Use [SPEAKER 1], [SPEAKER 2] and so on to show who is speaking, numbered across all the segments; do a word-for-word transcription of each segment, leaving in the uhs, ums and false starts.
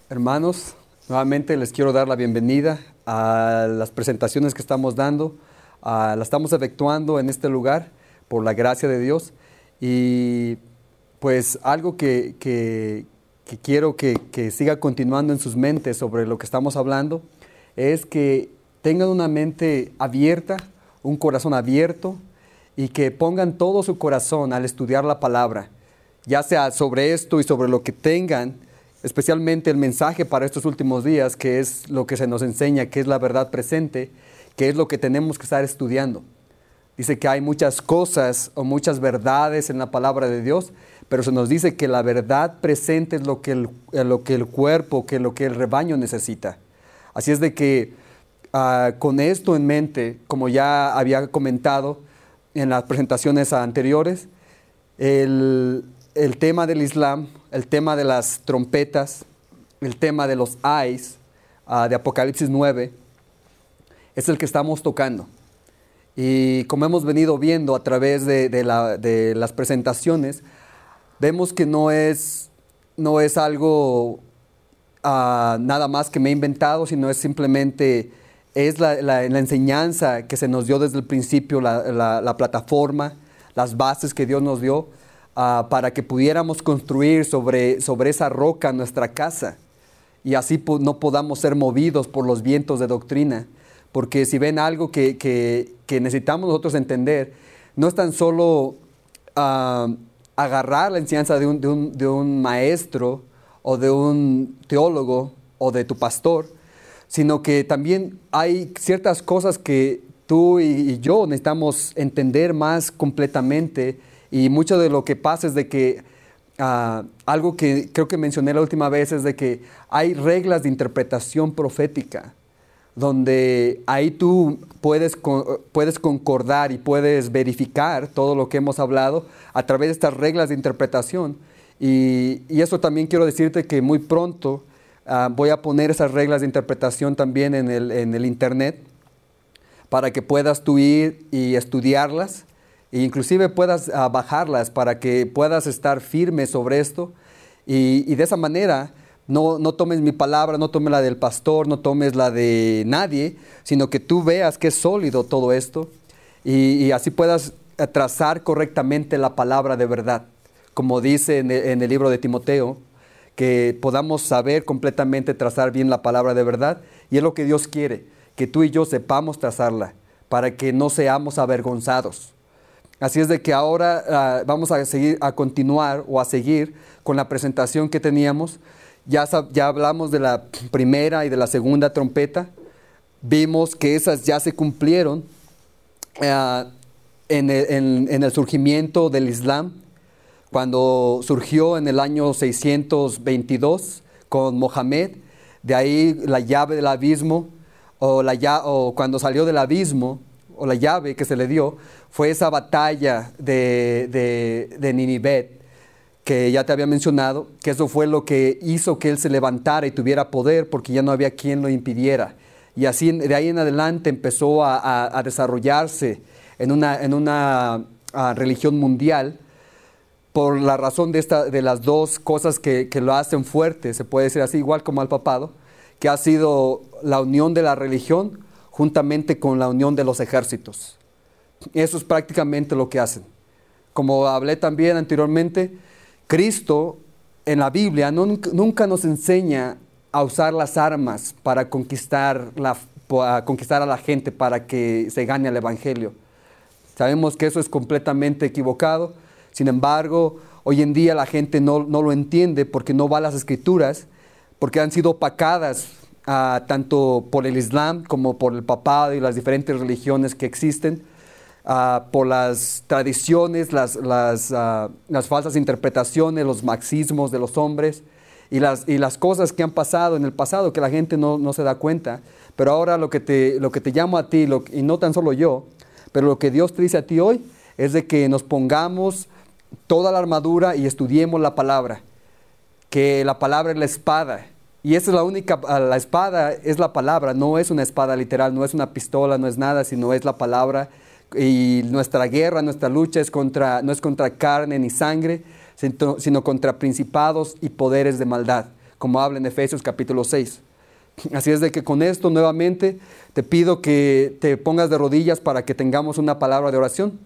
[SPEAKER 1] Hermanos, nuevamente les quiero dar la bienvenida a las presentaciones que estamos dando. Uh, las estamos efectuando en este lugar por la gracia de Dios. Y pues algo que, que, que quiero que, que siga continuando en sus mentes sobre lo que estamos hablando es que tengan una mente abierta, un corazón abierto y que pongan todo su corazón al estudiar la palabra, ya sea sobre esto y sobre lo que tengan, especialmente el mensaje para estos últimos días, que es lo que se nos enseña, que es la verdad presente, que es lo que tenemos que estar estudiando. Dice que hay muchas cosas o muchas verdades en la palabra de Dios, pero se nos dice que la verdad presente es lo que el, lo que el cuerpo, que lo que el rebaño necesita. Así es de que uh, con esto en mente, como ya había comentado en las presentaciones anteriores, el, el tema del Islam, el tema de las trompetas, el tema de los ayes, uh, de Apocalipsis nueve, es el que estamos tocando. Y como hemos venido viendo a través de, de, la, de las presentaciones, vemos que no es, no es algo uh, nada más que me he inventado, sino es simplemente es la, la, la enseñanza que se nos dio desde el principio, la, la, la plataforma, las bases que Dios nos dio, Uh, para que pudiéramos construir sobre, sobre esa roca nuestra casa y así po- no podamos ser movidos por los vientos de doctrina. Porque si ven algo que, que, que necesitamos nosotros entender, no es tan solo uh, agarrar la enseñanza de un, de, un, de un maestro o de un teólogo o de tu pastor, sino que también hay ciertas cosas que tú y, y yo necesitamos entender más completamente. Y mucho de lo que pasa es de que, uh, algo que creo que mencioné la última vez, es de que hay reglas de interpretación profética, donde ahí tú puedes, puedes concordar y puedes verificar todo lo que hemos hablado a través de estas reglas de interpretación. Y, y eso también quiero decirte que muy pronto uh, voy a poner esas reglas de interpretación también en el, en el internet, para que puedas tú ir y estudiarlas. E inclusive puedas uh, bajarlas para que puedas estar firme sobre esto y, y de esa manera no, no tomes mi palabra, no tomes la del pastor, no tomes la de nadie, sino que tú veas que es sólido todo esto y, y así puedas trazar correctamente la palabra de verdad, como dice en el, en el libro de Timoteo, que podamos saber completamente trazar bien la palabra de verdad, y es lo que Dios quiere, que tú y yo sepamos trazarla para que no seamos avergonzados. Así es de que ahora uh, vamos a seguir, a continuar o a seguir con la presentación que teníamos. Ya, ya hablamos de la primera y de la segunda trompeta. Vimos que esas ya se cumplieron uh, en, el, en, en el surgimiento del Islam, cuando surgió en el año seiscientos veintidós con Mohammed. De ahí la llave del abismo, o, la, o cuando salió del abismo, o la llave que se le dio, fue esa batalla de, de, de Ninive, que ya te había mencionado, que eso fue lo que hizo que él se levantara y tuviera poder, porque ya no había quien lo impidiera. Y así de ahí en adelante empezó a, a, a desarrollarse en una, en una a, religión mundial, por la razón de, esta, de las dos cosas que, que lo hacen fuerte, se puede decir así, igual como al papado, que ha sido la unión de la religión juntamente con la unión de los ejércitos. Eso es prácticamente lo que hacen. Como hablé también anteriormente, Cristo en la Biblia no, nunca nos enseña a usar las armas para conquistar, la, para conquistar a la gente para que se gane el evangelio. Sabemos que eso es completamente equivocado. Sin embargo, hoy en día la gente no, no lo entiende porque no va a las escrituras, porque han sido opacadas Uh, tanto por el Islam como por el papado y las diferentes religiones que existen, uh, por las tradiciones, las, las, uh, las falsas interpretaciones, los marxismos de los hombres y las, y las cosas que han pasado en el pasado que la gente no, no se da cuenta. Pero ahora lo que te, lo que te llamo a ti, lo, y no tan solo yo, pero lo que Dios te dice a ti hoy es de que nos pongamos toda la armadura y estudiemos la palabra, que la palabra es la espada. Y esa es la única, la espada es la palabra, no es una espada literal, no es una pistola, no es nada, sino es la palabra. Y nuestra guerra, nuestra lucha es contra, no es contra carne ni sangre, sino contra principados y poderes de maldad, como habla en Efesios capítulo seis. Así es de que con esto nuevamente te pido que te pongas de rodillas para que tengamos una palabra de oración.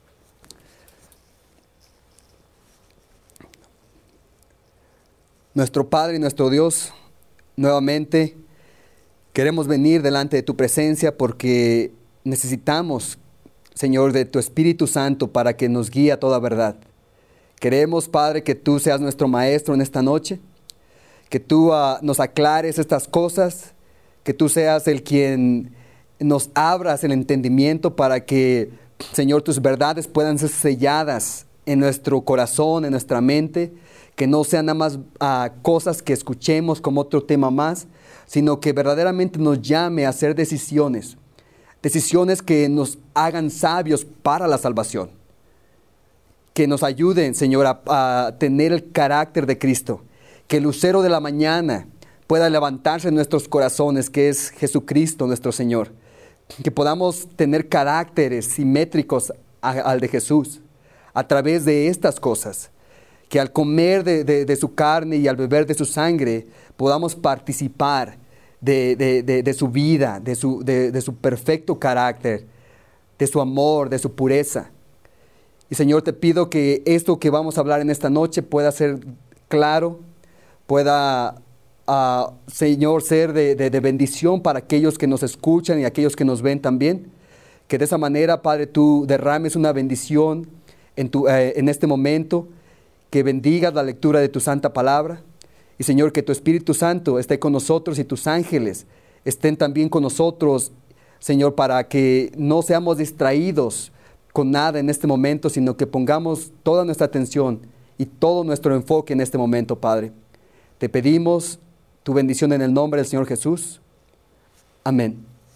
[SPEAKER 1] Nuestro Padre y nuestro Dios, nuevamente queremos venir delante de tu presencia porque necesitamos, Señor, de tu Espíritu Santo para que nos guíe a toda verdad. Queremos, Padre, que tú seas nuestro maestro en esta noche, que tú uh, nos aclares estas cosas, que tú seas el quien nos abras el entendimiento para que, Señor, tus verdades puedan ser selladas en nuestro corazón, en nuestra mente, que no sean nada más uh, cosas que escuchemos como otro tema más, sino que verdaderamente nos llame a hacer decisiones, decisiones que nos hagan sabios para la salvación, que nos ayuden, Señor, a, a tener el carácter de Cristo, que el lucero de la mañana pueda levantarse en nuestros corazones, que es Jesucristo nuestro Señor, que podamos tener caracteres simétricos a, al de Jesús a través de estas cosas, que al comer de, de, de su carne y al beber de su sangre podamos participar de, de, de, de su vida, de su, de, de su perfecto carácter, de su amor, de su pureza. Y Señor, te pido que esto que vamos a hablar en esta noche pueda ser claro, pueda, uh, Señor, ser de, de, de bendición para aquellos que nos escuchan y aquellos que nos ven también. Que de esa manera, Padre, tú derrames una bendición en, tu, eh, en este momento, que bendigas la lectura de tu santa palabra. Y Señor, que tu Espíritu Santo esté con nosotros y tus ángeles estén también con nosotros, Señor, para que no seamos distraídos con nada en este momento, sino que pongamos toda nuestra atención y todo nuestro enfoque en este momento, Padre. Te pedimos tu bendición en el nombre del Señor Jesús. Amén.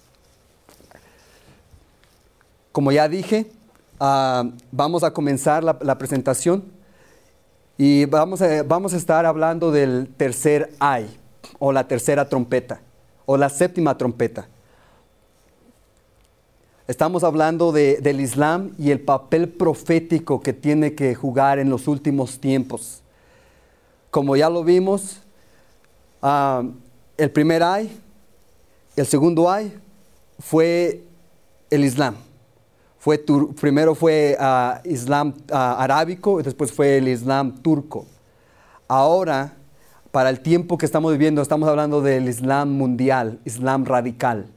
[SPEAKER 1] Como ya dije, uh, vamos a comenzar la, la presentación. Y vamos a, vamos a estar hablando del tercer ay, o la tercera trompeta, o la séptima trompeta. Estamos hablando de, del Islam y el papel profético que tiene que jugar en los últimos tiempos. Como ya lo vimos, uh, el primer ay, el segundo ay, fue el Islam. Fue tur- primero fue uh, Islam uh, arábico y después fue el Islam turco. Ahora, para el tiempo que estamos viviendo, estamos hablando del Islam mundial, Islam radical.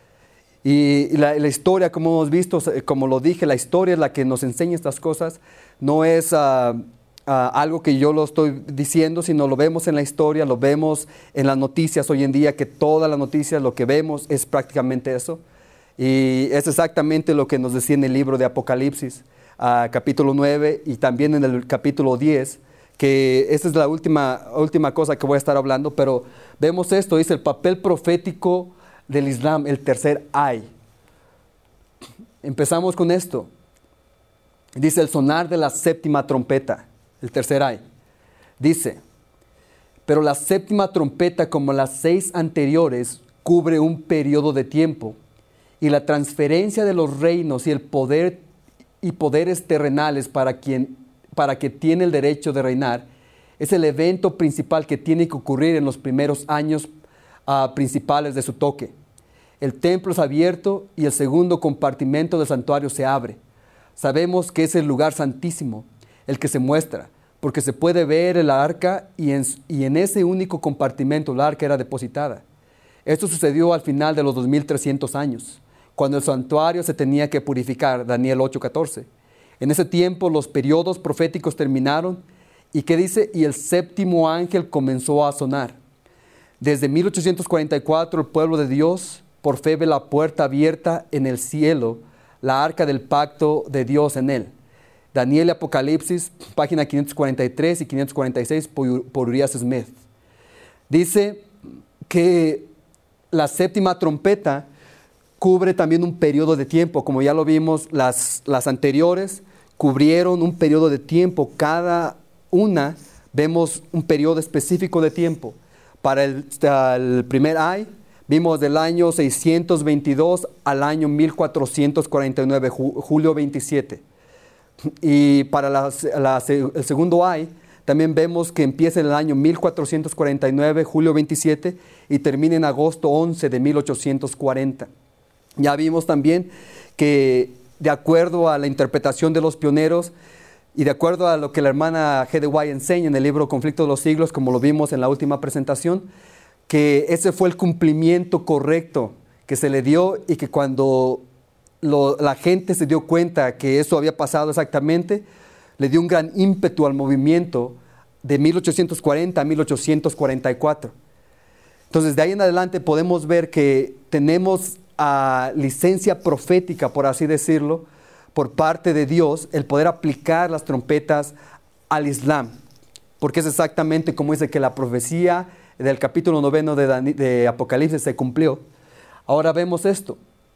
[SPEAKER 1] Y la, la historia, como hemos visto, como lo dije, la historia es la que nos enseña estas cosas. No es uh, uh, algo que yo lo estoy diciendo, sino lo vemos en la historia, lo vemos en las noticias hoy en día, que todas las noticias, lo que vemos es prácticamente eso. Y es exactamente lo que nos decía en el libro de Apocalipsis, uh, capítulo nueve, y también en el capítulo diez, que esta es la última, última cosa que voy a estar hablando, pero vemos esto, dice el papel profético del Islam, el tercer ay. Empezamos con esto. Dice el sonar de la séptima trompeta, el tercer ay. Dice, pero la séptima trompeta, como las seis anteriores, cubre un periodo de tiempo, y la transferencia de los reinos y el poder y poderes terrenales para quien, para que tiene el derecho de reinar, es el evento principal que tiene que ocurrir en los primeros años uh, principales de su toque. El templo es abierto y el segundo compartimento del santuario se abre. Sabemos que es el lugar santísimo, el que se muestra, porque se puede ver el arca y en, y en ese único compartimento la arca era depositada. Esto sucedió al final de los dos mil trescientos años, cuando el santuario se tenía que purificar, Daniel ocho catorce. En ese tiempo los periodos proféticos terminaron, y ¿qué dice? Y el séptimo ángel comenzó a sonar. Desde mil ochocientos cuarenta y cuatro el pueblo de Dios por fe ve la puerta abierta en el cielo, la arca del pacto de Dios en él. Daniel y Apocalipsis, página quinientos cuarenta y tres y quinientos cuarenta y seis por, por Urias Smith. Dice que la séptima trompeta cubre también un periodo de tiempo, como ya lo vimos, las, las anteriores cubrieron un periodo de tiempo, cada una vemos un periodo específico de tiempo. Para el, el primer ay, vimos del año seiscientos veintidós al año mil cuatrocientos cuarenta y nueve, julio veintisiete. Y para la, la, el segundo ay, también vemos que empieza en el año mil cuatrocientos cuarenta y nueve, julio veintisiete, y termina en agosto once de mil ochocientos cuarenta. Ya vimos también que de acuerdo a la interpretación de los pioneros y de acuerdo a lo que la hermana G D White enseña en el libro Conflicto de los Siglos, como lo vimos en la última presentación, que ese fue el cumplimiento correcto que se le dio y que cuando lo, la gente se dio cuenta que eso había pasado exactamente, le dio un gran ímpetu al movimiento de mil ochocientos cuarenta a mil ochocientos cuarenta y cuatro. Entonces, de ahí en adelante podemos ver que tenemos a licencia profética, por así decirlo, por parte de Dios, el poder aplicar las trompetas al Islam, porque es exactamente como dice que la profecía del capítulo noveno de, Dan- de Apocalipsis se cumplió. Ahora vemos esto.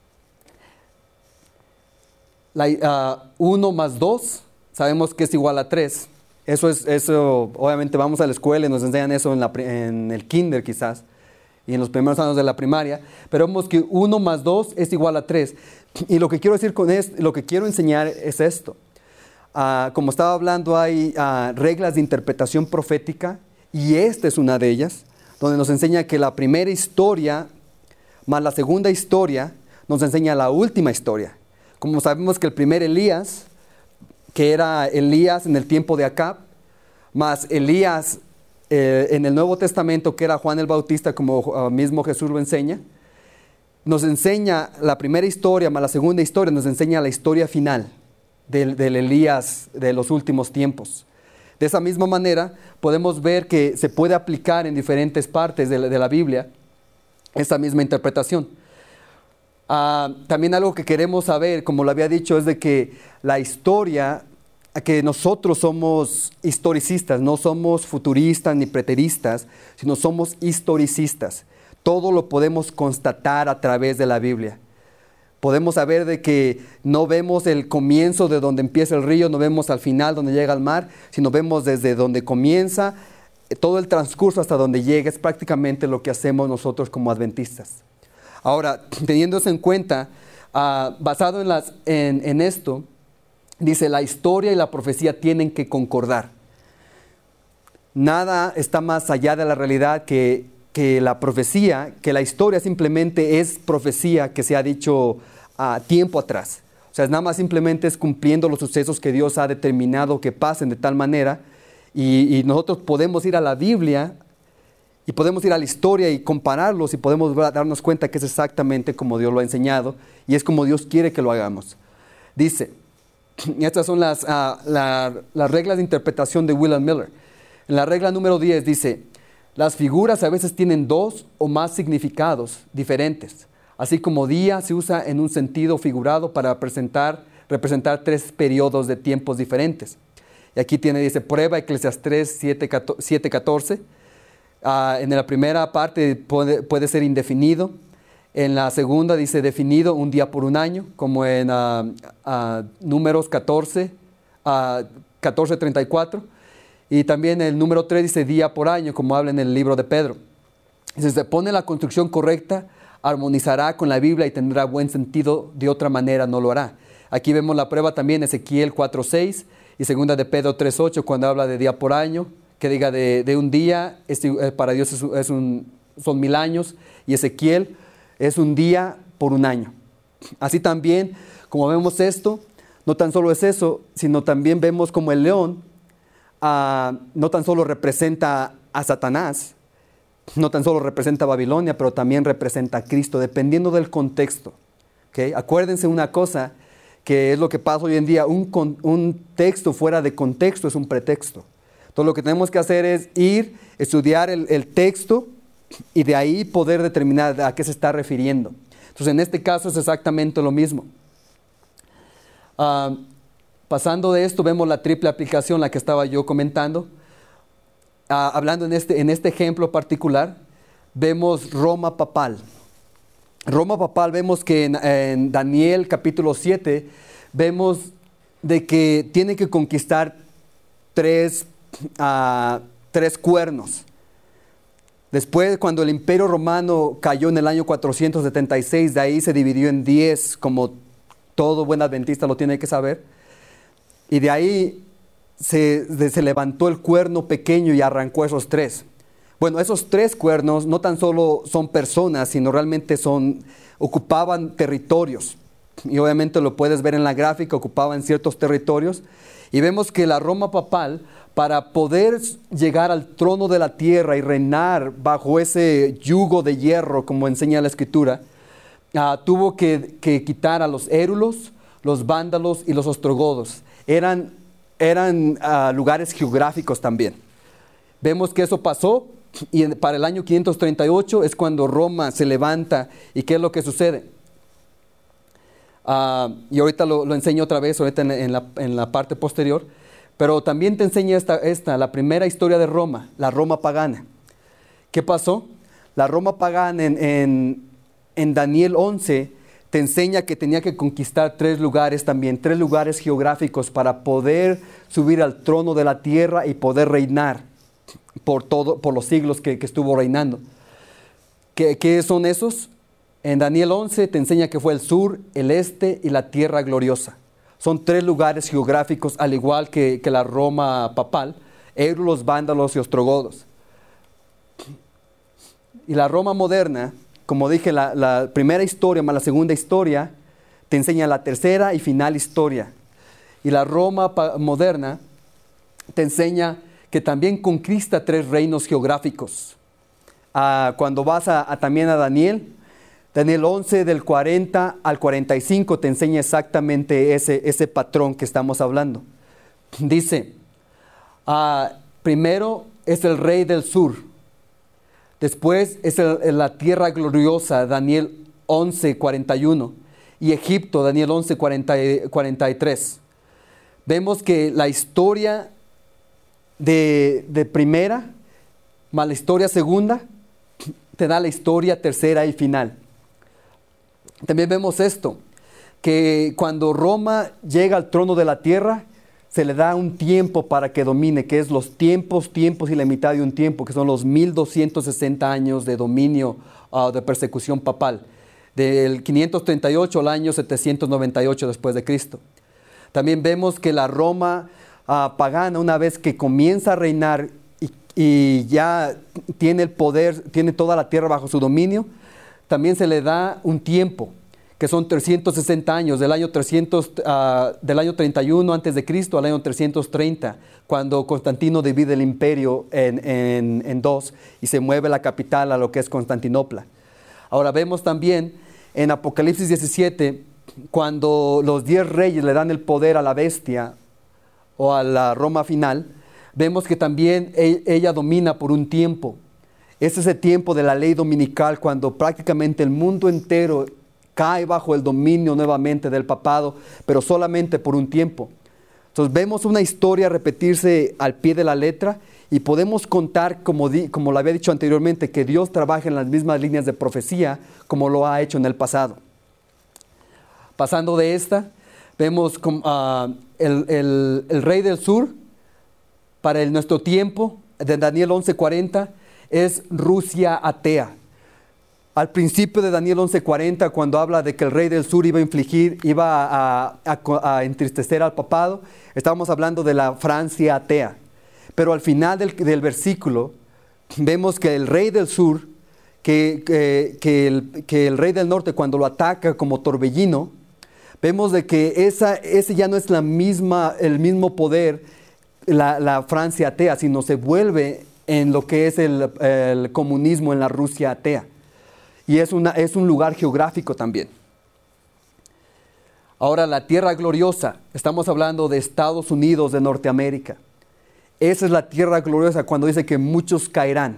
[SPEAKER 1] uno más dos, sabemos que es igual a tres. Eso es, eso, obviamente vamos a la escuela y nos enseñan eso en, la, en el kinder quizás, y en los primeros años de la primaria, pero vemos que uno más dos es igual a tres. Y lo que quiero decir con esto, lo que quiero enseñar es esto. Uh, como estaba hablando, hay uh, reglas de interpretación profética, y esta es una de ellas, donde nos enseña que la primera historia más la segunda historia nos enseña la última historia. Como sabemos que el primer Elías, que era Elías en el tiempo de Acab, más Elías eh, en el Nuevo Testamento, que era Juan el Bautista, como uh, mismo Jesús lo enseña, nos enseña la primera historia, más la segunda historia, nos enseña la historia final del, del Elías de los últimos tiempos. De esa misma manera, podemos ver que se puede aplicar en diferentes partes de la, de la Biblia esa misma interpretación. Uh, también algo que queremos saber, como lo había dicho, es de que la historia, que nosotros somos historicistas, no somos futuristas ni preteristas, sino somos historicistas. Todo lo podemos constatar a través de la Biblia. Podemos saber de que no vemos el comienzo de donde empieza el río, no vemos al final donde llega al mar, sino vemos desde donde comienza todo el transcurso hasta donde llega. Es prácticamente lo que hacemos nosotros como adventistas. Ahora, teniendo eso en cuenta, uh, basado en, las, en, en esto, dice, la historia y la profecía tienen que concordar. Nada está más allá de la realidad que, que la profecía, que la historia simplemente es profecía que se ha dicho a uh, tiempo atrás. O sea, nada más simplemente es cumpliendo los sucesos que Dios ha determinado que pasen de tal manera, y, y nosotros podemos ir a la Biblia y podemos ir a la historia y compararlos y podemos darnos cuenta que es exactamente como Dios lo ha enseñado y es como Dios quiere que lo hagamos. Dice, y estas son las, uh, la, las reglas de interpretación de William Miller. En la regla número diez dice, las figuras a veces tienen dos o más significados diferentes, así como día se usa en un sentido figurado para representar, representar tres periodos de tiempos diferentes. Y aquí tiene, dice, prueba Eclesiastés siete catorce. Uh, en la primera parte puede, puede ser indefinido. En la segunda dice definido un día por un año, como en uh, uh, Números catorce, catorce treinta y cuatro. Y también el número tres dice día por año, como habla en el libro de Pedro. Si se pone la construcción correcta, armonizará con la Biblia y tendrá buen sentido, de otra manera no lo hará. Aquí vemos la prueba también, Ezequiel cuatro seis y segunda de Pedro tres ocho, cuando habla de día por año, que diga de, de un día, es, para Dios es, es un, son mil años, y Ezequiel es un día por un año. Así también, como vemos esto, no tan solo es eso, sino también vemos como el león uh, no tan solo representa a Satanás, no tan solo representa a Babilonia, pero también representa a Cristo, dependiendo del contexto. ¿Okay? Acuérdense una cosa, que es lo que pasa hoy en día, un, un texto fuera de contexto es un pretexto. Entonces lo que tenemos que hacer es ir, estudiar el, el texto y de ahí poder determinar a qué se está refiriendo. Entonces en este caso es exactamente lo mismo. Uh, pasando de esto vemos la triple aplicación, la que estaba yo comentando. Uh, hablando en este, en este ejemplo particular, vemos Roma papal. Roma papal vemos que en, en Daniel capítulo siete, vemos de que tiene que conquistar tres Uh, tres cuernos. Después, cuando el Imperio Romano cayó en el año cuatrocientos setenta y seis, de ahí se dividió en diez, como todo buen adventista lo tiene que saber. Y de ahí se, se levantó el cuerno pequeño y arrancó esos tres. Bueno, esos tres cuernos no tan solo son personas, sino realmente son, ocupaban territorios. Y obviamente lo puedes ver en la gráfica, ocupaban ciertos territorios. Y vemos que la Roma papal, para poder llegar al trono de la tierra y reinar bajo ese yugo de hierro, como enseña la Escritura, uh, tuvo que, que quitar a los érulos, los vándalos y los ostrogodos. Eran, eran uh, lugares geográficos también. Vemos que eso pasó y para el año quinientos treinta y ocho es cuando Roma se levanta. ¿Y qué es lo que sucede? Uh, y ahorita lo, lo enseño otra vez, ahorita en, en, la, en la parte posterior. Pero también te enseña esta, esta, la primera historia de Roma, la Roma pagana. ¿Qué pasó? La Roma pagana en, en, en Daniel once te enseña que tenía que conquistar tres lugares también, tres lugares geográficos para poder subir al trono de la tierra y poder reinar por, todo, por los siglos que, que estuvo reinando. ¿Qué, qué son esos? En Daniel once te enseña que fue el sur, el este y la tierra gloriosa. Son tres lugares geográficos, al igual que, que la Roma papal, érulos, vándalos y ostrogodos. Y la Roma moderna, como dije, la, la primera historia más la segunda historia, te enseña la tercera y final historia. Y la Roma moderna te enseña que también conquista tres reinos geográficos. Ah, cuando vas a, a, también a Daniel, Daniel once del cuarenta al cuarenta y cinco te enseña exactamente ese, ese patrón que estamos hablando. Dice, uh, primero es el rey del sur, después es el, la tierra gloriosa, Daniel once cuarenta y uno, y Egipto, Daniel once cuarenta y tres. Vemos que la historia de, de primera más la historia segunda te da la historia tercera y final. También vemos esto, que cuando Roma llega al trono de la tierra, se le da un tiempo para que domine, que es los tiempos, tiempos y la mitad de un tiempo, que son los mil doscientos sesenta años de dominio, uh, de persecución papal, del quinientos treinta y ocho al año setecientos noventa y ocho después de Cristo. También vemos que la Roma uh, pagana, una vez que comienza a reinar y, y ya tiene el poder, tiene toda la tierra bajo su dominio, también se le da un tiempo, que son trescientos sesenta años, del año, trescientos, uh, del año treinta y uno antes de Cristo al año trescientos treinta, cuando Constantino divide el imperio en, en, en dos y se mueve la capital a lo que es Constantinopla. Ahora vemos también en Apocalipsis diecisiete, cuando los diez reyes le dan el poder a la bestia o a la Roma final, vemos que también ella domina por un tiempo. Es ese tiempo de la ley dominical, cuando prácticamente el mundo entero cae bajo el dominio nuevamente del papado, pero solamente por un tiempo. Entonces vemos una historia repetirse al pie de la letra y podemos contar, como, di, como lo había dicho anteriormente, que Dios trabaja en las mismas líneas de profecía como lo ha hecho en el pasado. Pasando de esta, vemos como, uh, el, el, el rey del sur, para el, nuestro tiempo, de Daniel once cuarenta, es Rusia atea. Al principio de Daniel once cuarenta, cuando habla de que el rey del sur iba a infligir, iba a, a, a entristecer al papado, estábamos hablando de la Francia atea. Pero al final del, del versículo, vemos que el rey del sur, que, que, que, el, que el rey del norte, cuando lo ataca como torbellino, vemos de que esa, ese ya no es la misma, el mismo poder, la, la Francia atea, sino se vuelve en lo que es el, el comunismo en la Rusia atea. Y es, una, es un lugar geográfico también. Ahora, la tierra gloriosa, estamos hablando de Estados Unidos de Norteamérica. Esa es la tierra gloriosa cuando dice que muchos caerán.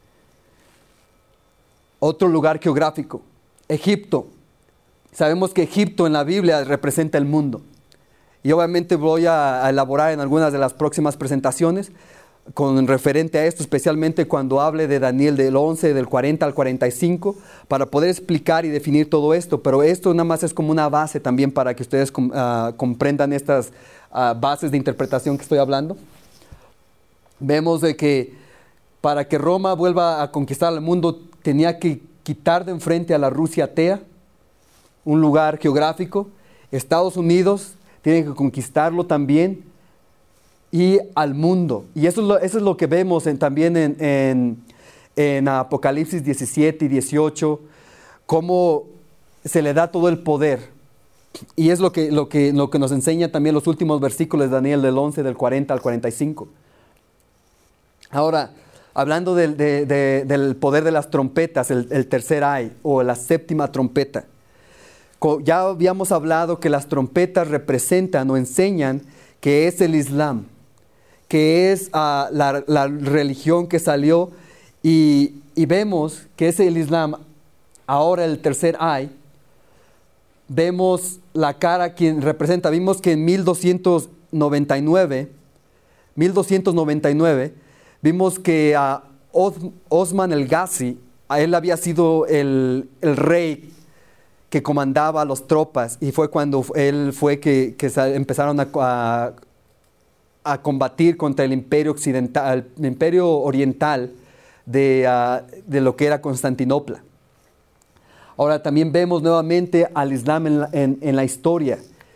[SPEAKER 1] Otro lugar geográfico, Egipto. Sabemos que Egipto en la Biblia representa el mundo. Y obviamente voy a, a elaborar en algunas de las próximas presentaciones con referente a esto, especialmente cuando hable de Daniel del once, del cuarenta al cuarenta y cinco, para poder explicar y definir todo esto. Pero esto nada más es como una base también para que ustedes uh, comprendan estas uh, bases de interpretación que estoy hablando. Vemos de que para que Roma vuelva a conquistar el mundo, tenía que quitar de enfrente a la Rusia atea, un lugar geográfico. Estados Unidos tiene que conquistarlo también. y al mundo. Y eso es lo, eso es lo que vemos en, también en, en, en Apocalipsis diecisiete y dieciocho, cómo se le da todo el poder. Y es lo que, lo, que, lo que nos enseña también los últimos versículos de Daniel del once, del cuarenta al cuarenta y cinco. Ahora, hablando del, de, de, del poder de las trompetas, el, el tercer ay o la séptima trompeta. Ya habíamos hablado que las trompetas representan o enseñan que es el Islam, que es uh, la, la religión que salió, y, y vemos que es el Islam. Ahora el tercer ay, vemos la cara quien representa. Vimos que en mil doscientos noventa y nueve, vimos que a uh, Osman el Ghazi, a él había sido el, el rey que comandaba las tropas, y fue cuando él fue que, que empezaron a, a, a combatir contra el imperio occidental, el imperio oriental de, uh, de lo que era Constantinopla. Ahora también vemos nuevamente al Islam en la, en, en la historia.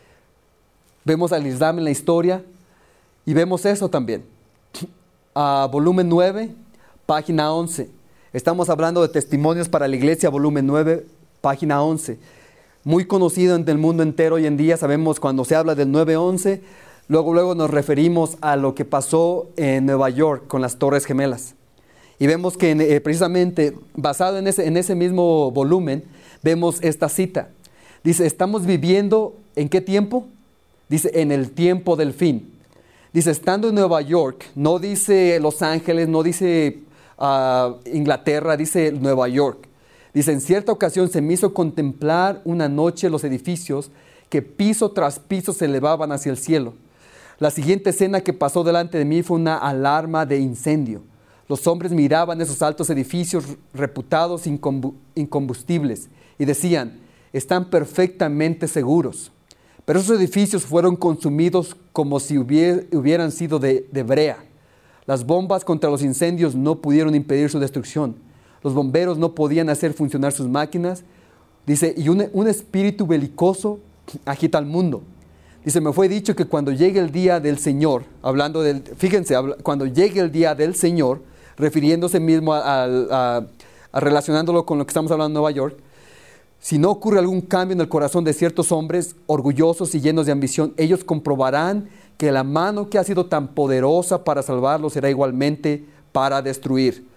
[SPEAKER 1] Vemos al Islam en la historia y vemos eso también. Uh, volumen nueve, página once. Estamos hablando de Testimonios para la Iglesia, volumen nueve, página once. Muy conocido en el mundo entero hoy en día. Sabemos cuando se habla del nueve once, luego, luego nos referimos a lo que pasó en Nueva York con las Torres Gemelas. Y vemos que eh, precisamente basado en ese, en ese mismo volumen, vemos esta cita. Dice, estamos viviendo, ¿en qué tiempo? Dice, en el tiempo del fin. Dice, estando en Nueva York, no dice Los Ángeles, no dice uh, Inglaterra, dice Nueva York. Dice, en cierta ocasión se me hizo contemplar una noche los edificios que piso tras piso se elevaban hacia el cielo. La siguiente escena que pasó delante de mí fue una alarma de incendio. Los hombres miraban esos altos edificios reputados incombustibles y decían, están perfectamente seguros. Pero esos edificios fueron consumidos como si hubier, hubieran sido de, de brea. Las bombas contra los incendios no pudieron impedir su destrucción. Los bomberos no podían hacer funcionar sus máquinas. Dice, y un, un espíritu belicoso agita al mundo. Dice, me fue dicho que cuando llegue el día del Señor, hablando del, fíjense, habla, cuando llegue el día del Señor, refiriéndose mismo a, a, a, a relacionándolo con lo que estamos hablando en Nueva York, si no ocurre algún cambio en el corazón de ciertos hombres orgullosos y llenos de ambición, ellos comprobarán que la mano que ha sido tan poderosa para salvarlos será igualmente para destruir.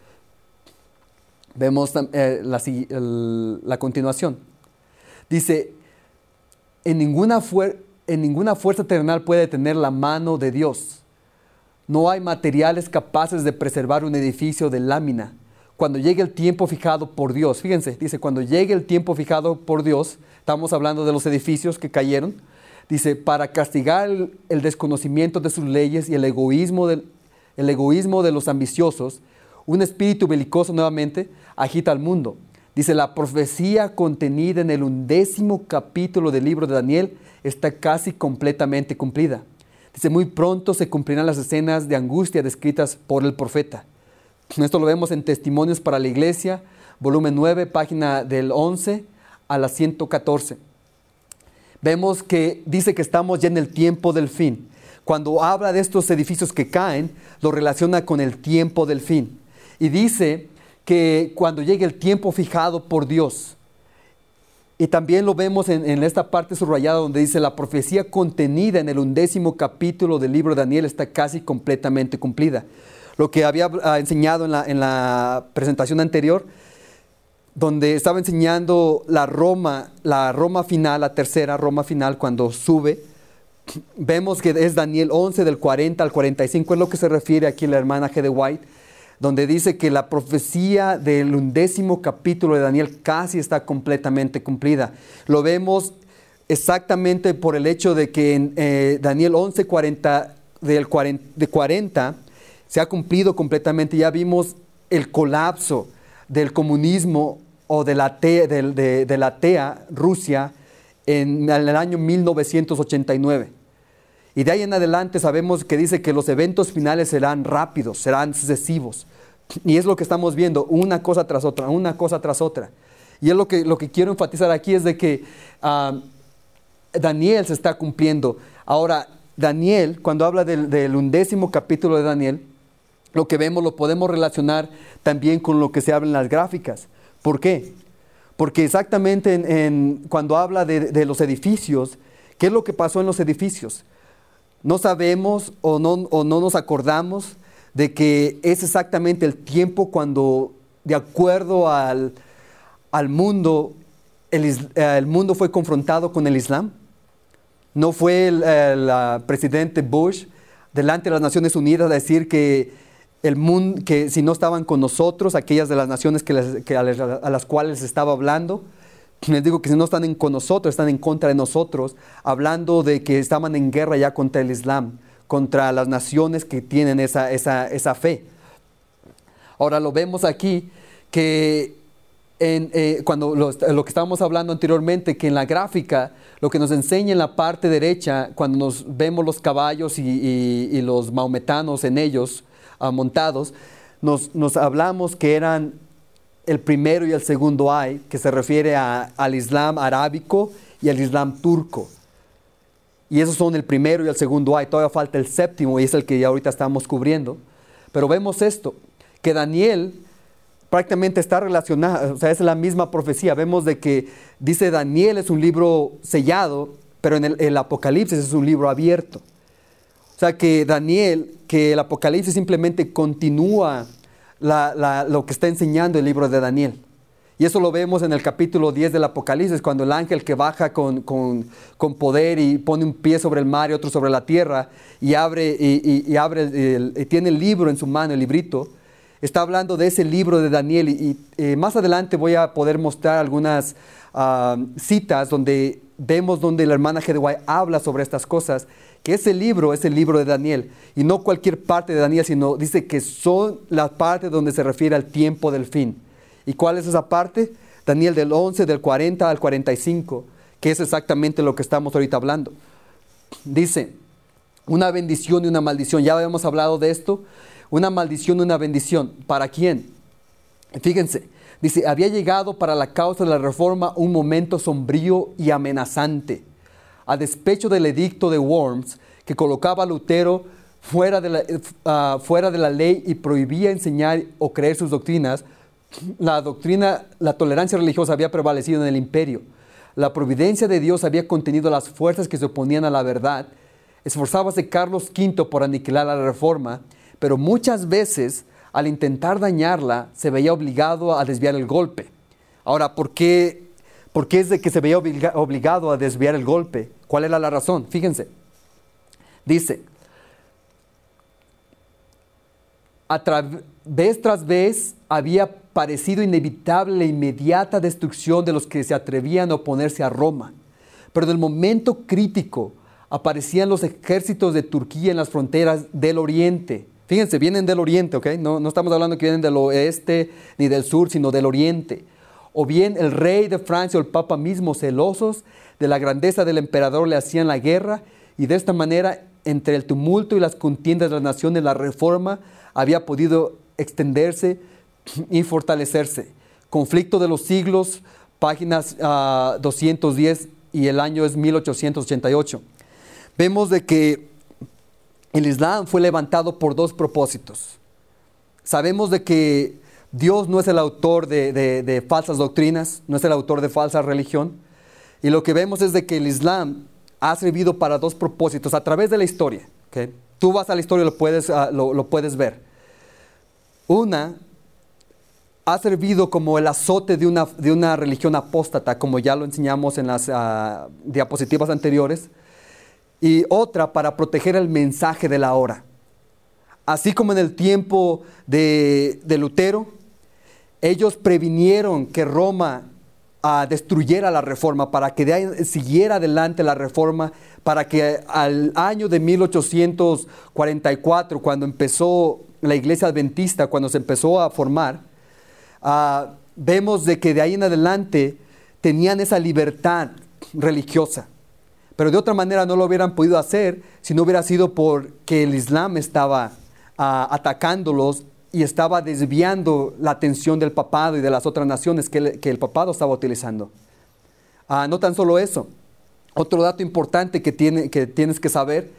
[SPEAKER 1] Vemos eh, la, el, la continuación. Dice, en ninguna, fuer, en ninguna fuerza terrenal puede detener la mano de Dios. No hay materiales capaces de preservar un edificio de lámina. Cuando llegue el tiempo fijado por Dios, fíjense, dice, cuando llegue el tiempo fijado por Dios, estamos hablando de los edificios que cayeron, dice, para castigar el, el desconocimiento de sus leyes y el egoísmo, del, el egoísmo de los ambiciosos, un espíritu belicoso nuevamente agita al mundo. Dice, la profecía contenida en el undécimo capítulo del libro de Daniel está casi completamente cumplida. Dice, muy pronto se cumplirán las escenas de angustia descritas por el profeta. Esto lo vemos en Testimonios para la Iglesia, volumen nueve, página del once a la ciento catorce. Vemos que dice que estamos ya en el tiempo del fin. Cuando habla de estos edificios que caen, lo relaciona con el tiempo del fin. Y dice que cuando llegue el tiempo fijado por Dios, y también lo vemos en, en esta parte subrayada donde dice la profecía contenida en el undécimo capítulo del libro de Daniel está casi completamente cumplida. Lo que había uh, enseñado en la, en la presentación anterior, donde estaba enseñando la Roma, la Roma final, la tercera Roma final cuando sube, vemos que es Daniel once del cuarenta al cuarenta y cinco, es lo que se refiere aquí la hermana G. de White, donde dice que la profecía del undécimo capítulo de Daniel casi está completamente cumplida. Lo vemos exactamente por el hecho de que en eh, Daniel once, cuarenta, del cuarenta, de cuarenta se ha cumplido completamente. Ya vimos el colapso del comunismo o de la T E A, de, de, de la T E A, Rusia, en, en el año mil novecientos ochenta y nueve. Y de ahí en adelante sabemos que dice que los eventos finales serán rápidos, serán sucesivos. Y es lo que estamos viendo, una cosa tras otra, una cosa tras otra. Y es lo que, lo que quiero enfatizar aquí es de que uh, Daniel se está cumpliendo. Ahora, Daniel, cuando habla del, del undécimo capítulo de Daniel, lo que vemos lo podemos relacionar también con lo que se habla en las gráficas. ¿Por qué? Porque exactamente en, en, cuando habla de, de los edificios, ¿qué es lo que pasó en los edificios? No sabemos o no, o no nos acordamos de que es exactamente el tiempo cuando, de acuerdo al, al mundo, el, el mundo fue confrontado con el Islam. No fue el, el uh, presidente Bush delante de las Naciones Unidas a decir que, el mundo, que si no estaban con nosotros, aquellas de las naciones que les, que a, les, a las cuales estaba hablando, les digo que si no están en, con nosotros, están en contra de nosotros, hablando de que estaban en guerra ya contra el Islam, contra las naciones que tienen esa, esa, esa fe. Ahora lo vemos aquí, que en, eh, cuando lo, lo que estábamos hablando anteriormente, que en la gráfica, lo que nos enseña en la parte derecha, cuando nos vemos los caballos y, y, y los maometanos en ellos uh, montados, nos, nos hablamos que eran el primero y el segundo ay, que se refiere a, al Islam arábico y al Islam turco. Y esos son el primero y el segundo ay. Todavía falta el séptimo y es el que ya ahorita estamos cubriendo. Pero vemos esto, que Daniel prácticamente está relacionado, o sea, es la misma profecía. Vemos de que dice Daniel es un libro sellado, pero en el, el Apocalipsis es un libro abierto. O sea que Daniel, que el Apocalipsis simplemente continúa La, la, lo que está enseñando el libro de Daniel. Y eso lo vemos en el capítulo diez del Apocalipsis, cuando el ángel que baja con, con, con poder y pone un pie sobre el mar y otro sobre la tierra y abre, y, y, y abre el, y tiene el libro en su mano, el librito, está hablando de ese libro de Daniel. Y, y eh, más adelante voy a poder mostrar algunas uh, citas donde vemos donde la hermana G D White habla sobre estas cosas, que ese libro es el libro de Daniel, y no cualquier parte de Daniel, sino dice que son las partes donde se refiere al tiempo del fin. ¿Y cuál es esa parte? Daniel del once, del cuarenta al cuarenta y cinco, que es exactamente lo que estamos ahorita hablando. Dice, una bendición y una maldición, ya habíamos hablado de esto, una maldición y una bendición. ¿Para quién? Fíjense, dice, había llegado para la causa de la reforma un momento sombrío y amenazante. A despecho del edicto de Worms, que colocaba a Lutero fuera de, la, uh, fuera de la ley y prohibía enseñar o creer sus doctrinas, la doctrina, la tolerancia religiosa había prevalecido en el imperio. La providencia de Dios había contenido las fuerzas que se oponían a la verdad. Esforzábase Carlos quinto por aniquilar la reforma, pero muchas veces, al intentar dañarla, se veía obligado a desviar el golpe. Ahora, ¿por qué, por qué es de que se veía obliga, obligado a desviar el golpe? ¿Cuál era la razón? Fíjense. Dice, a través, vez tras vez había parecido inevitable la inmediata destrucción de los que se atrevían a oponerse a Roma. Pero en el momento crítico aparecían los ejércitos de Turquía en las fronteras del oriente. Fíjense, vienen del oriente, ¿ok? No, no estamos hablando que vienen del oeste ni del sur, sino del oriente. O bien el rey de Francia o el papa mismo, celosos de la grandeza del emperador, le hacían la guerra, y de esta manera, entre el tumulto y las contiendas de las naciones, la reforma había podido extenderse y fortalecerse. Conflicto de los siglos, páginas uh, doscientos diez, y el año es mil ochocientos ochenta y ocho. Vemos de que el Islam fue levantado por dos propósitos. Sabemos de que Dios no es el autor de, de, de falsas doctrinas, no es el autor de falsa religión. Y lo que vemos es de que el Islam ha servido para dos propósitos a través de la historia. ¿Okay? Tú vas a la historia y lo puedes, uh, lo, lo puedes ver. Una, ha servido como el azote de una, de una religión apóstata, como ya lo enseñamos en las uh, diapositivas anteriores. Y otra, para proteger el mensaje de la hora. Así como en el tiempo de, de Lutero, ellos previnieron que Roma uh, destruyera la reforma, para que de ahí siguiera adelante la reforma, para que al año de mil ochocientos cuarenta y cuatro, cuando empezó la iglesia adventista, cuando se empezó a formar, uh, vemos de que de ahí en adelante tenían esa libertad religiosa. Pero de otra manera no lo hubieran podido hacer si no hubiera sido porque el Islam estaba uh, atacándolos y estaba desviando la atención del papado y de las otras naciones que el, que el papado estaba utilizando. Uh, no tan solo eso, otro dato importante que, tiene, que tienes que saber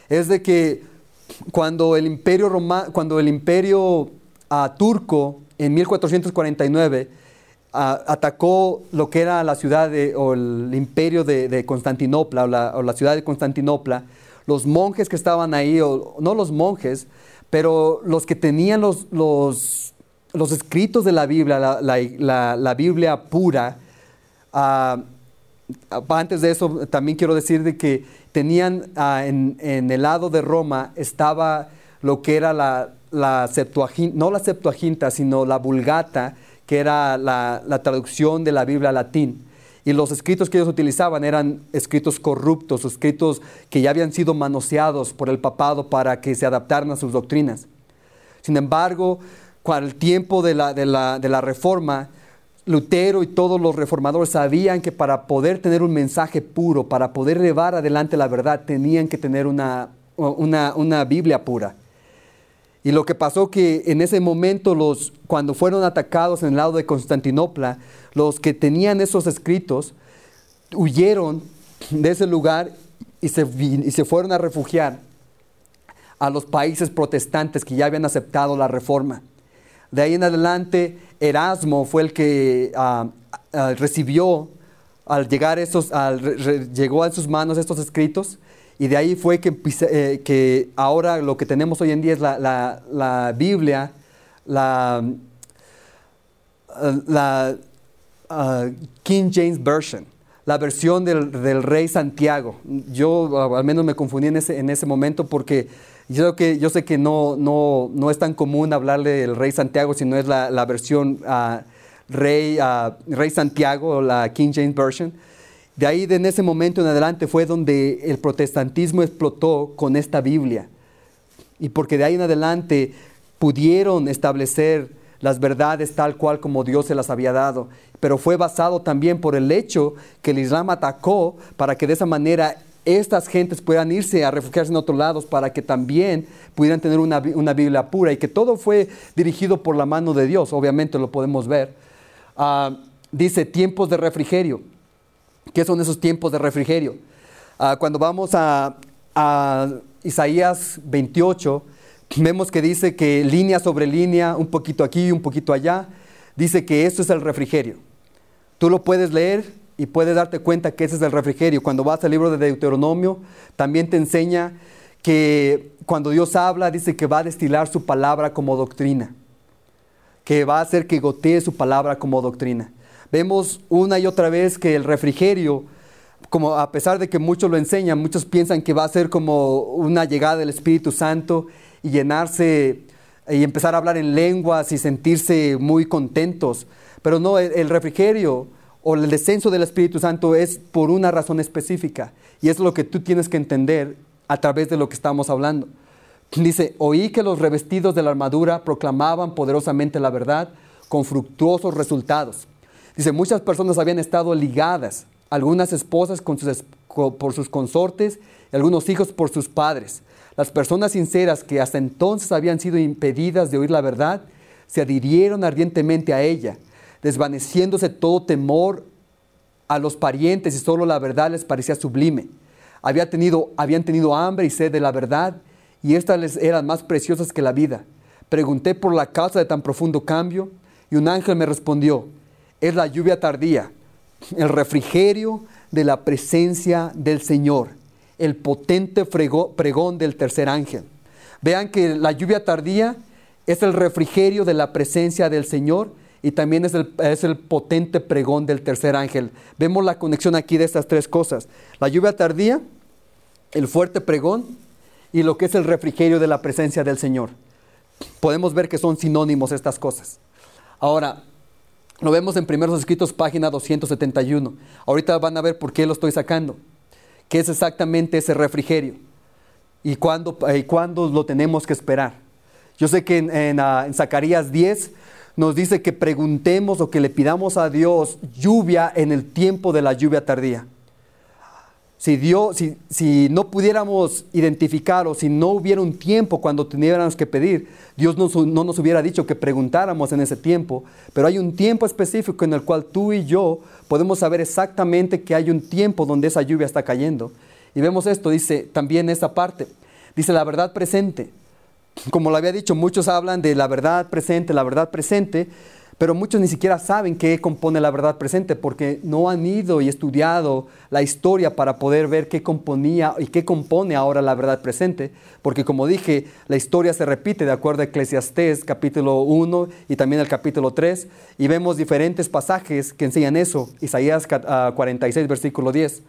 [SPEAKER 1] es de que cuando el imperio, Roma, cuando el imperio uh, turco en mil cuatrocientos cuarenta y nueve uh, atacó lo que era la ciudad de, o el imperio de, de Constantinopla o la, o la ciudad de Constantinopla, los monjes que estaban ahí, o no los monjes, pero los que tenían los, los, los escritos de la Biblia, la, la, la, la Biblia pura, uh, antes de eso también quiero decir de que tenían uh, en, en el lado de Roma estaba lo que era la, la Septuaginta, no la Septuaginta, sino la Vulgata, que era la, la traducción de la Biblia al latín. Y los escritos que ellos utilizaban eran escritos corruptos, escritos que ya habían sido manoseados por el papado para que se adaptaran a sus doctrinas. Sin embargo, con el tiempo de la, de la, de la Reforma, Lutero y todos los reformadores sabían que para poder tener un mensaje puro, para poder llevar adelante la verdad, tenían que tener una, una, una Biblia pura. Y lo que pasó que en ese momento, los, cuando fueron atacados en el lado de Constantinopla, los que tenían esos escritos huyeron de ese lugar y se, y se fueron a refugiar a los países protestantes que ya habían aceptado la Reforma. De ahí en adelante, Erasmo fue el que uh, uh, recibió, al llegar esos, al, re, llegó a sus manos estos escritos, y de ahí fue que, eh, que ahora lo que tenemos hoy en día es la, la, la Biblia, la, uh, la uh, King James Version, la versión del, del Rey Santiago. Yo uh, al menos me confundí en ese, en ese momento porque yo, que, yo sé que no, no, no es tan común hablarle del Rey Santiago, sino es la, la versión uh, Rey, uh, Rey Santiago, la King James Version. De ahí, de en ese momento en adelante, fue donde el protestantismo explotó con esta Biblia. Y porque de ahí en adelante pudieron establecer las verdades tal cual como Dios se las había dado. Pero fue basado también por el hecho que el Islam atacó para que de esa manera estas gentes puedan irse a refugiarse en otros lados para que también pudieran tener una, una Biblia pura. Y que todo fue dirigido por la mano de Dios, obviamente lo podemos ver. Uh, dice, tiempos de refrigerio. ¿Qué son esos tiempos de refrigerio? Uh, cuando vamos a, a Isaías veintiocho, vemos que dice que línea sobre línea, un poquito aquí, un poquito allá, dice que esto es el refrigerio. Tú lo puedes leer y puedes darte cuenta que ese es el refrigerio. Cuando vas al libro de Deuteronomio, también te enseña que cuando Dios habla, dice que va a destilar su palabra como doctrina, que va a hacer que gotee su palabra como doctrina. Vemos una y otra vez que el refrigerio, como a pesar de que muchos lo enseñan, muchos piensan que va a ser como una llegada del Espíritu Santo y llenarse y empezar a hablar en lenguas y sentirse muy contentos. Pero no, el, el refrigerio o el descenso del Espíritu Santo es por una razón específica. Y es lo que tú tienes que entender a través de lo que estamos hablando. Dice, oí que los revestidos de la armadura proclamaban poderosamente la verdad con fructuosos resultados. Dice, muchas personas habían estado ligadas, algunas esposas con sus, por sus consortes y algunos hijos por sus padres. Las personas sinceras que hasta entonces habían sido impedidas de oír la verdad, se adhirieron ardientemente a ella, desvaneciéndose todo temor a los parientes y solo la verdad les parecía sublime. Había tenido, habían tenido hambre y sed de la verdad y estas les eran más preciosas que la vida. Pregunté por la causa de tan profundo cambio y un ángel me respondió, es la lluvia tardía, el refrigerio de la presencia del Señor, el potente frego, pregón del tercer ángel. Vean que la lluvia tardía es el refrigerio de la presencia del Señor y también es el, es el potente pregón del tercer ángel. Vemos la conexión aquí de estas tres cosas. La lluvia tardía, el fuerte pregón y lo que es el refrigerio de la presencia del Señor. Podemos ver que son sinónimos estas cosas. Ahora, lo vemos en Primeros Escritos, página doscientos setenta y uno. Ahorita van a ver por qué lo estoy sacando. ¿Qué es exactamente ese refrigerio? ¿Y cuándo, y cuándo lo tenemos que esperar? Yo sé que en, en, uh, en Zacarías diez nos dice que preguntemos o que le pidamos a Dios lluvia en el tiempo de la lluvia tardía. Si, Dios, si, si no pudiéramos identificar o si no hubiera un tiempo cuando tuviéramos que pedir, Dios nos, no nos hubiera dicho que preguntáramos en ese tiempo, pero hay un tiempo específico en el cual tú y yo podemos saber exactamente que hay un tiempo donde esa lluvia está cayendo. Y vemos esto, dice también esta parte, Dice la verdad presente. Como lo había dicho, muchos hablan de la verdad presente, la verdad presente, pero muchos ni siquiera saben qué compone la verdad presente porque no han ido y estudiado la historia para poder ver qué componía y qué compone ahora la verdad presente. Porque como dije, la historia se repite de acuerdo a Eclesiastés capítulo uno y también el capítulo tres. Y vemos diferentes pasajes que enseñan eso. Isaías cuarenta y seis, versículo diez.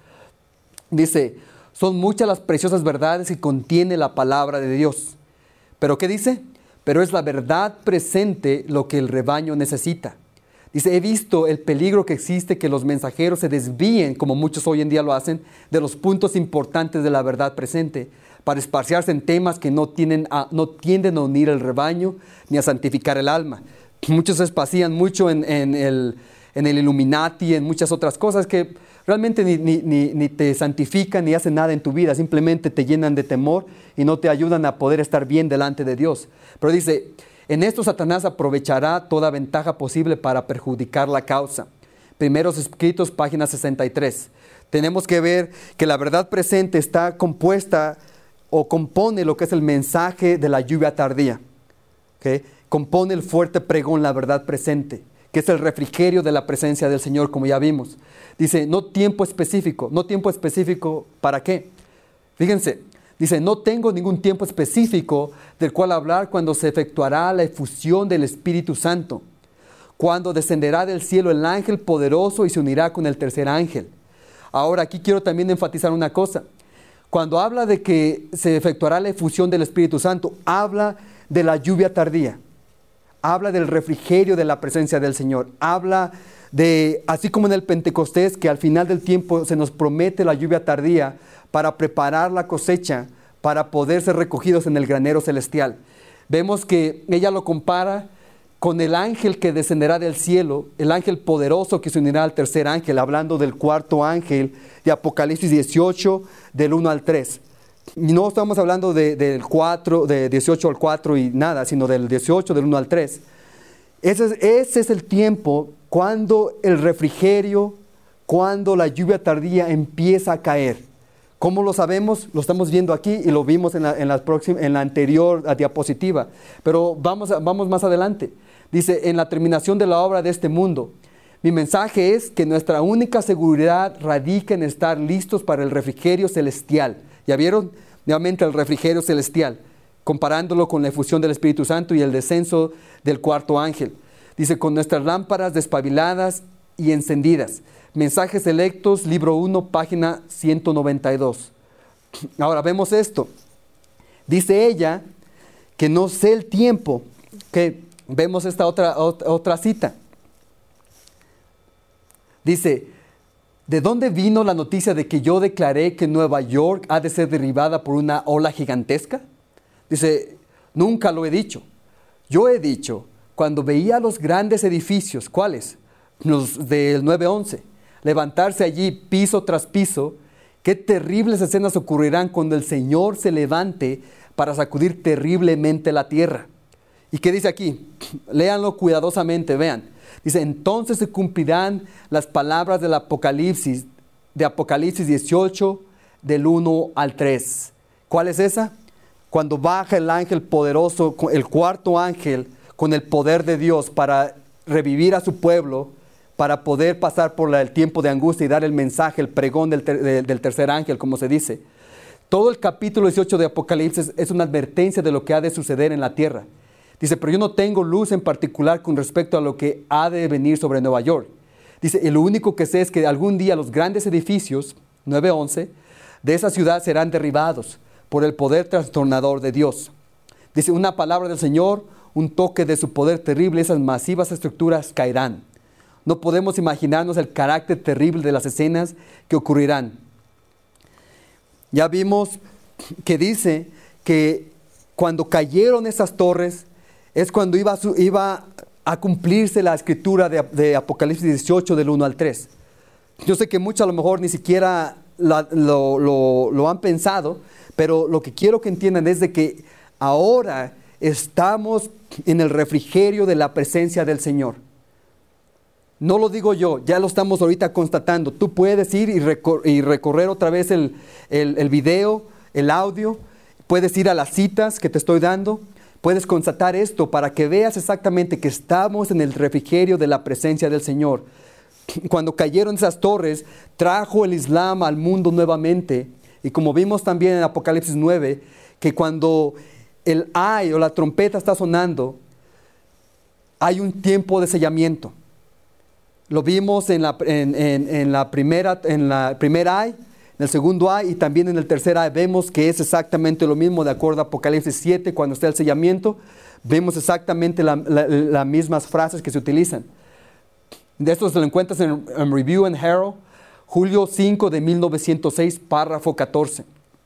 [SPEAKER 1] Dice, son muchas las preciosas verdades que contiene la palabra de Dios. ¿Pero qué dice? Pero es la verdad presente lo que el rebaño necesita. Dice, he visto el peligro que existe que los mensajeros se desvíen, como muchos hoy en día lo hacen, de los puntos importantes de la verdad presente, para esparciarse en temas que no, tienen a, no tienden a unir el rebaño ni a santificar el alma. Muchos se espacían mucho en, en, el, en el Illuminati, en muchas otras cosas que realmente ni, ni, ni, ni te santifican ni hacen nada en tu vida, simplemente te llenan de temor y no te ayudan a poder estar bien delante de Dios. Pero dice, en esto Satanás aprovechará toda ventaja posible para perjudicar la causa. Primeros Escritos, página sesenta y tres. Tenemos que ver que la verdad presente está compuesta o compone lo que es el mensaje de la lluvia tardía. ¿Okay? Compone el fuerte pregón, la verdad presente, que es el refrigerio de la presencia del Señor, como ya vimos. Dice, no tiempo específico. ¿No tiempo específico para qué? Fíjense, dice, no tengo ningún tiempo específico del cual hablar cuando se efectuará la efusión del Espíritu Santo, cuando descenderá del cielo el ángel poderoso y se unirá con el tercer ángel. Ahora, aquí quiero también enfatizar una cosa. Cuando habla de que se efectuará la efusión del Espíritu Santo, habla de la lluvia tardía. Habla del refrigerio de la presencia del Señor. Habla de, así como en el Pentecostés, que al final del tiempo se nos promete la lluvia tardía para preparar la cosecha, para poder ser recogidos en el granero celestial. Vemos que ella lo compara con el ángel que descenderá del cielo, el ángel poderoso que se unirá al tercer ángel, hablando del cuarto ángel de Apocalipsis dieciocho, del uno al tres. Y no estamos hablando de, del cuatro, de dieciocho al cuatro y nada, sino del dieciocho, del uno al tres. Ese es, ese es el tiempo cuando el refrigerio, cuando la lluvia tardía empieza a caer. ¿Cómo lo sabemos? Lo estamos viendo aquí y lo vimos en la, en la, próxima, en la anterior diapositiva. Pero vamos, a, vamos más adelante. Dice, en la terminación de la obra de este mundo, mi mensaje es que nuestra única seguridad radica en estar listos para el refrigerio celestial. ¿Ya vieron? Nuevamente el refrigerio celestial, comparándolo con la efusión del Espíritu Santo y el descenso del cuarto ángel. Dice, con nuestras lámparas despabiladas y encendidas. Mensajes Selectos, libro uno, página ciento noventa y dos. Ahora vemos esto. Dice ella que no sé el tiempo. Que vemos esta otra, otra, otra cita. Dice, ¿de dónde vino la noticia de que yo declaré que Nueva York ha de ser derribada por una ola gigantesca? Dice, nunca lo he dicho. Yo he dicho, cuando veía los grandes edificios, ¿cuáles? Los del nueve once, levantarse allí piso tras piso, qué terribles escenas ocurrirán cuando el Señor se levante para sacudir terriblemente la tierra. ¿Y qué dice aquí? Léanlo cuidadosamente, vean. Dice, entonces se cumplirán las palabras del Apocalipsis, de Apocalipsis dieciocho, del uno al tres. ¿Cuál es esa? Cuando baja el ángel poderoso, el cuarto ángel, con el poder de Dios para revivir a su pueblo, para poder pasar por el tiempo de angustia y dar el mensaje, el pregón del, ter, del tercer ángel, como se dice. Todo el capítulo dieciocho de Apocalipsis es una advertencia de lo que ha de suceder en la tierra. Dice, pero yo no tengo luz en particular con respecto a lo que ha de venir sobre Nueva York. Dice, y lo único que sé es que algún día los grandes edificios, nueve once, de esa ciudad serán derribados por el poder trastornador de Dios. Dice, una palabra del Señor, un toque de su poder terrible, esas masivas estructuras caerán. No podemos imaginarnos el carácter terrible de las escenas que ocurrirán. Ya vimos que dice que cuando cayeron esas torres, es cuando iba a, su, iba a cumplirse la escritura de, de Apocalipsis dieciocho, del uno al tres. Yo sé que muchos a lo mejor ni siquiera la, lo, lo, lo han pensado, pero lo que quiero que entiendan es de que ahora estamos en el refrigerio de la presencia del Señor. No lo digo yo, ya lo estamos ahorita constatando. Tú puedes ir y, recor- y recorrer otra vez el, el, el video, el audio, Puedes ir a las citas que te estoy dando. Puedes constatar esto para que veas exactamente que estamos en el refrigerio de la presencia del Señor. Cuando cayeron esas torres, trajo el Islam al mundo nuevamente. Y como vimos también en Apocalipsis nueve, que cuando el ay o la trompeta está sonando, hay un tiempo de sellamiento. Lo vimos en la, en, en, en la primera, en la primera ay, en el segundo ay y también en el tercer ay. Vemos que es exactamente lo mismo de acuerdo a Apocalipsis siete, cuando está el sellamiento. Vemos exactamente las la, la mismas frases que se utilizan. De esto se lo encuentras en, en Review and Herald, julio cinco de mil novecientos seis, párrafo catorce.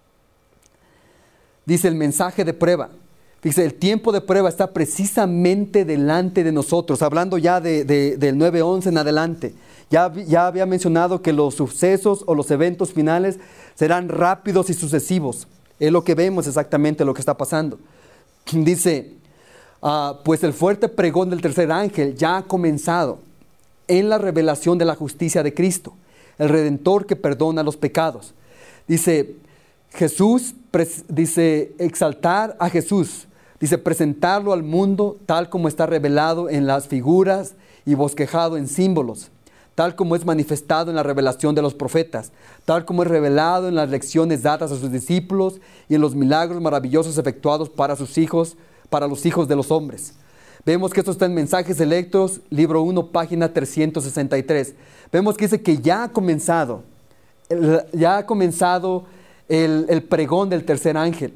[SPEAKER 1] Dice el mensaje de prueba. Dice, el tiempo de prueba está precisamente delante de nosotros, hablando ya de, de, del nueve once en adelante. Ya, ya había mencionado que los sucesos o los eventos finales serán rápidos y sucesivos. Es lo que vemos exactamente lo que está pasando. Dice, uh, pues el fuerte pregón del tercer ángel ya ha comenzado en la revelación de la justicia de Cristo, el Redentor que perdona los pecados. Dice, Jesús, dice, exaltar a Jesús, dice, presentarlo al mundo tal como está revelado en las figuras y bosquejado en símbolos, tal como es manifestado en la revelación de los profetas, tal como es revelado en las lecciones dadas a sus discípulos y en los milagros maravillosos efectuados para sus hijos, para los hijos de los hombres. Vemos que esto está en Mensajes Selectos, libro uno, página trescientos sesenta y tres. Vemos que dice que ya ha comenzado, el, ya ha comenzado el, el pregón del tercer ángel.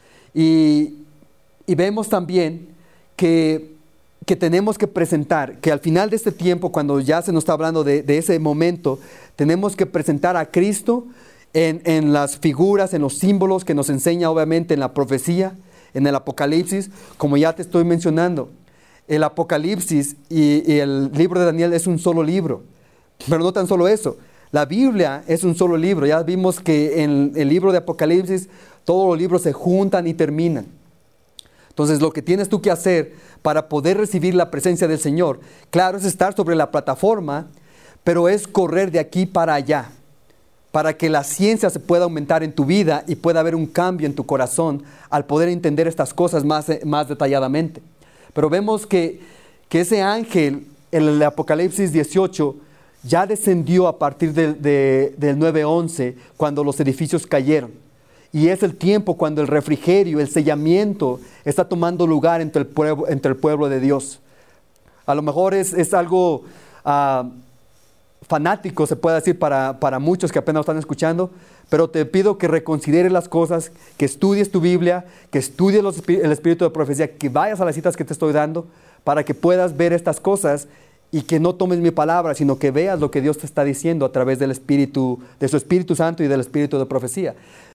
[SPEAKER 1] Y, y vemos también que, que tenemos que presentar, que al final de este tiempo, cuando ya se nos está hablando de, de ese momento, tenemos que presentar a Cristo en, en las figuras, en los símbolos que nos enseña obviamente en la profecía, en el Apocalipsis, como ya te estoy mencionando. El Apocalipsis y, y el libro de Daniel es un solo libro, pero no tan solo eso, la Biblia es un solo libro. Ya vimos que en el libro de Apocalipsis todos los libros se juntan y terminan. Entonces lo que tienes tú que hacer para poder recibir la presencia del Señor, claro, es estar sobre la plataforma, pero es correr de aquí para allá, para que la ciencia se pueda aumentar en tu vida y pueda haber un cambio en tu corazón al poder entender estas cosas más, más detalladamente. Pero vemos que, que ese ángel, en el Apocalipsis dieciocho, ya descendió a partir de, de, del nueve once, cuando los edificios cayeron. Y es el tiempo cuando el refrigerio, el sellamiento, está tomando lugar entre el pueblo, entre el pueblo de Dios. A lo mejor es, es algo uh, fanático, se puede decir, para, para muchos que apenas están escuchando, pero te pido que reconsideres las cosas, que estudies tu Biblia, que estudies los, el espíritu de profecía, que vayas a las citas que te estoy dando, para que puedas ver estas cosas y que no tomes mi palabra, sino que veas lo que Dios te está diciendo a través del Espíritu, de su Espíritu Santo y del Espíritu de profecía.